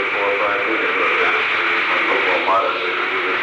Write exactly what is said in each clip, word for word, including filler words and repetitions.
four or five years. I'm a little more modest than you do.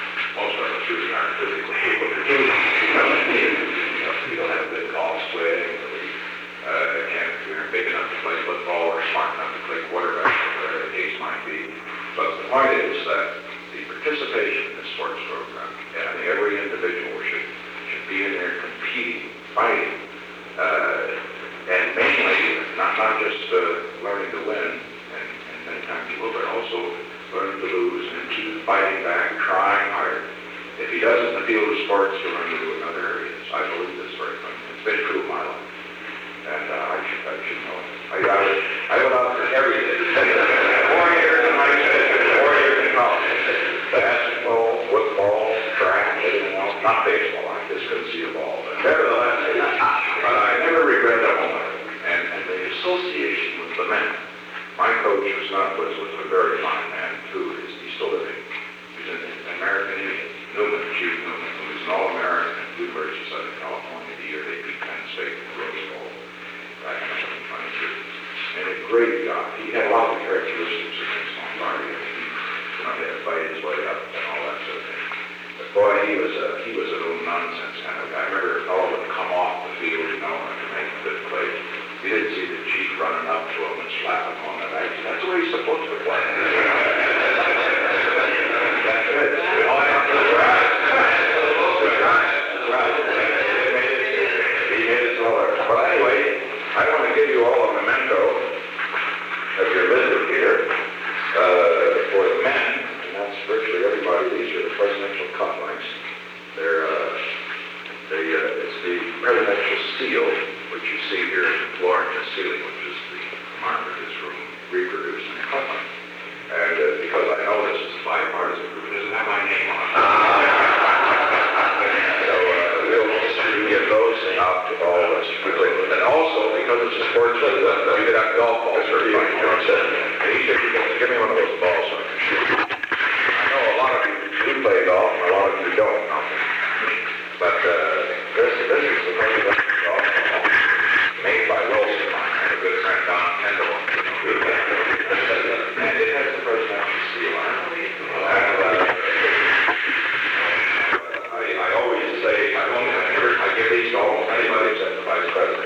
Most of us really aren't physically able to do it. You know, people have a good golf swing, Uh, and mainly, not, not just uh, learning to win, and, and many times you will, but also learning to lose and keep fighting back, trying hard. If he does it in the field of sports, he'll learn to do it in other areas. I believe this very much. It's been true of my life. And uh, I, should, I should know it. I, I, I went out for every day. Four years in high school, four years in college. Basketball, football, track, everything else. Not baseball. I just couldn't see a ball. But nevertheless, but I never regret that moment. And, and the association with the men. My coach was not was, was a very fine man too. He's, he's still living. He's an American Indian. Newman, Chief Newman, who was an All-American at the University of Southern California the year they beat Penn State in the Rose Bowl back in nineteen twenty-two. And a great guy. He had a lot of characteristics against Lombardi. He, you know, he had to fight his way up and all that sort of thing. But boy, he was a he was a little nonsense kind of guy. I remember a fellow would come off the field, you know, and make a good play. You didn't see the chief running up to him and slapping him on the back. That's the way he's supposed to play. That's it. We all have to try. Well, anyway, I want to give you all a memento of your visit here uh, for the men, and that's virtually everybody. These are the presidential cufflinks. They're, uh, they, uh, it's the presidential seal, which you see here in the floor and the ceiling, which is the marker this room reproduced in the cufflink. And uh, because I know this is a bipartisan group, it doesn't have my name on it. So uh, we'll give those out to all of us. And also, because it's a sports league, you could have golf balls or you and he said, give me one of those balls so I can shoot. I know a lot of you do play golf, and a lot of you don't. But uh, this, this is the presidential golf ball made by Wilson, my good friend Don Kendall. And it has the presidential seal on it. And uh, I, I always say, I don't I give these to almost anybody except the vice president.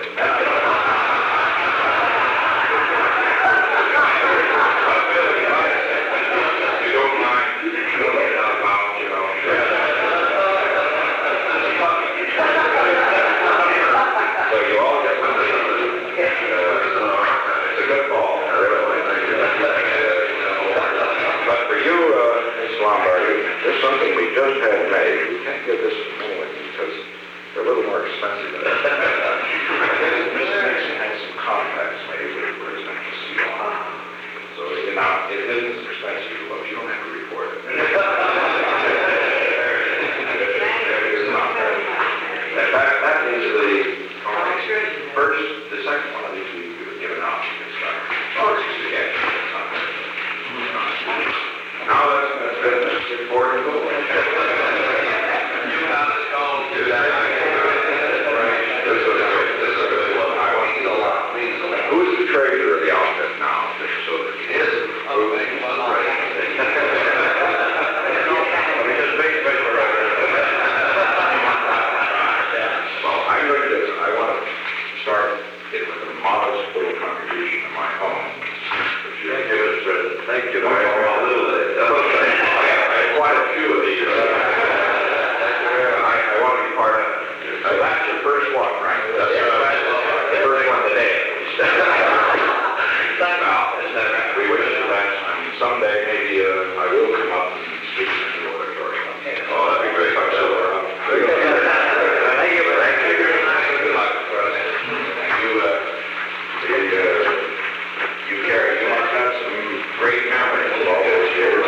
You don't mind, you don't get out of you know. So you all get one of these. It's a good ball, really. But for you, uh, Miss Lombardi, there's something we just had made. We can't give this to anyone because they're a little more expensive than that. Miss Nixon had some contacts made with the presidential seal on it. So, you know, it isn't as expensive, but you don't have to report it. That, that is the first, the second one of these we were given out to get started. Oh, it's just a catch. Now that's, that's good. That's important. You have this going to that. This is a good one. I want to know what means. Who's the treasurer of the outfit now? So that he is. Who is the Well, I'm going to, I want to start it with a modest little contribution of my own. Thank you, Mister President. Thank you. Don't call me a little bit. I have quite a few of these. I, I want to be part of it. So that's your first one, right? That's the first one today. Well, we wish you that. I mean, someday maybe uh, I will come up and speak in the auditorium. Oh, that'd be great. I'm sure. Thank you. Thank you. Good luck. You, uh, the, uh, you carry, you must have some great memories of all those years.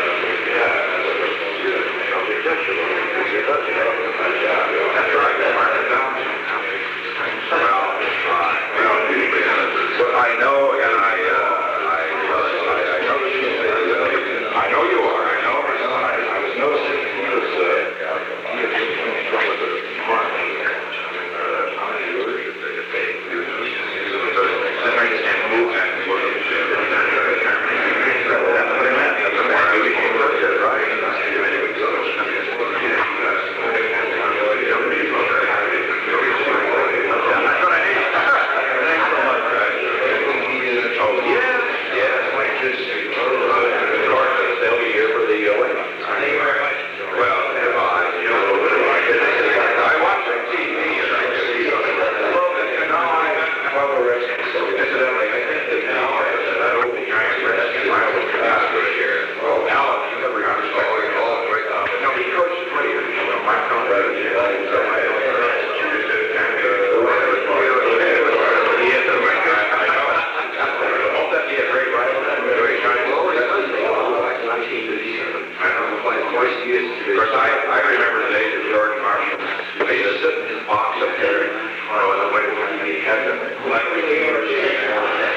That's right. Mark it down. Well, well, I know, and I, uh, I, I, I know that you, uh, I know you are. I know. I know. I, I was noticing that he was, uh, he was in trouble with the Mark. How many years did they take? He was and move and work. That's what I meant. That's what I became right. That's what I need. Thanks so much, guys. they had them like really interesting. I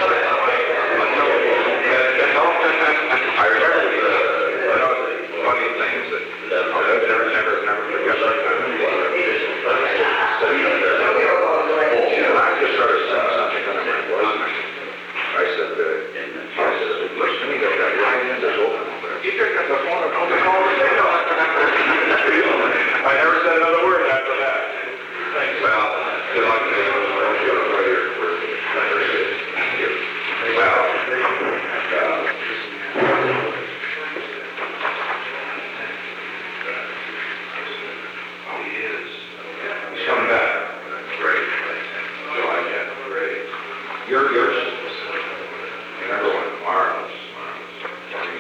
remember the, you know, the funny things that I never, never, never forget that time. And I just started saying something that I meant wasn't. I said, uh, I said, listen to me, that that right hand is open over there. You picked up the phone and told the call to say no. I never said another word after that. Well, you like to know what you're for. Well, uh, oh, he is. He's coming back. Great. So I get great. You're yours. Remember when Marlins, Marlins, I mean,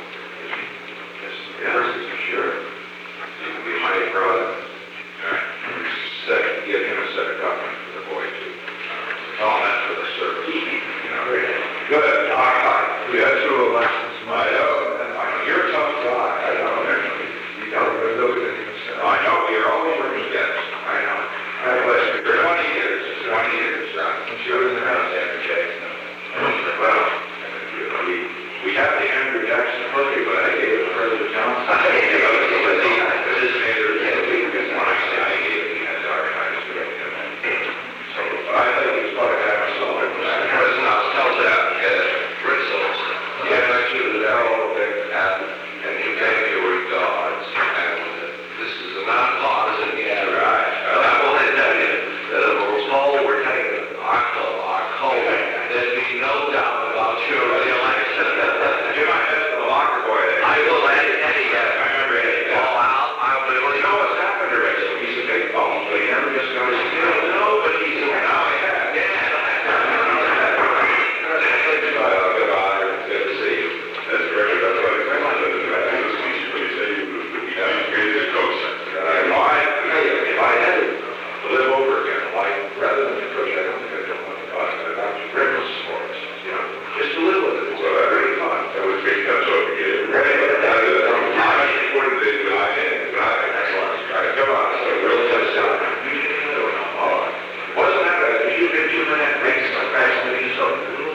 yes, sure. You can be mighty proud. Set, give him a set of government for the boy too. Oh, that's for the service. You know, good. All right. We had two elections. I know. I know. You're a tough guy. I know. You don't look at anything. I know. You're always working against. I know. I bless you. For twenty years. Twenty years. I'm sure in the house every day. Well, we we have the Andrew Jackson trophy, but I gave it to President Johnson. You know, this is the this mayor is one I say I gave it. He has archives to it. So I think it's part of having soul. President, I'll tell that. Bristles. Yeah, I should have done all of it. And and he came here with gods. And this is a non-partisan. Yeah, right. Well, I want to tell you that if it was poll we're taking our our cold, there'd be no doubt about your re-election. You might ask the locker boy there. I will, Eddie. Eddie, yes. I remember Eddie. Oh, I'll, I'll be able to. You know what's happened to Rachel? He's a big bone, but he never just got his deal. No, but he's a now he has. Yeah. Well, good honor. Good to see you. That's very good. That's what I think. When you say you would be a coach. Uh, I, if I had to live over again, like, rather than coach, I don't think I'd know much about it. About regular sports, you know, just to live with it. So that's really fun. That was big touch over here. Right. I supported the guy in. Excellent. All right, come on. So really touch down. Wasn't that bad? Did you get two minute breaks like fascinating stuff?